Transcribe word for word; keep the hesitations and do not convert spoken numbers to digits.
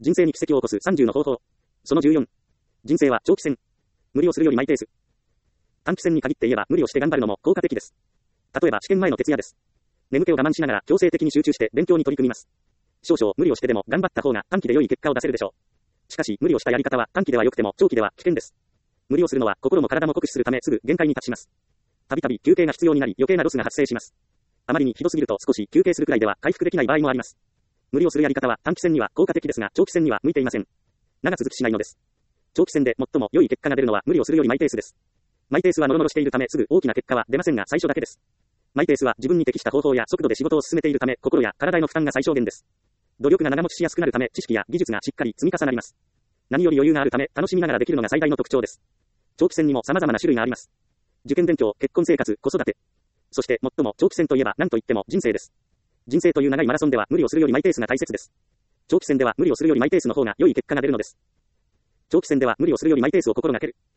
人生に奇跡を起こすさんじゅうの方法。そのじゅうよん。人生は長期戦。無理をするよりマイペース。短期戦に限って言えば無理をして頑張るのも効果的です。例えば試験前の徹夜です。眠気を我慢しながら強制的に集中して勉強に取り組みます。少々無理をしてでも頑張った方が短期で良い結果を出せるでしょう。しかし無理をしたやり方は短期では良くても長期では危険です。無理をするのは心も体も酷使するためすぐ限界に達します。たびたび休憩が必要になり余計なロスが発生します。あまりにひどすぎると少し休憩するくらいでは回復できない場合もあります。無理をするやり方は短期戦には効果的ですが長期戦には向いていません。長続きしないのです。長期戦で最も良い結果が出るのは無理をするよりマイペースです。マイペースはノロノロしているためすぐ大きな結果は出ませんが最初だけです。マイペースは自分に適した方法や速度で仕事を進めているため心や体への負担が最小限です。努力が長持ちしやすくなるため知識や技術がしっかり積み重なります。何より余裕があるため楽しみながらできるのが最大の特徴です。長期戦にも様々な種類があります。受験勉強、結婚生活、子育て。そして最も長期戦といえば何といっても人生です。人生という長いマラソンでは無理をするよりマイペースが大切です。長期戦では無理をするよりマイペースの方が良い結果が出るのです。長期戦では無理をするよりマイペースを心がける。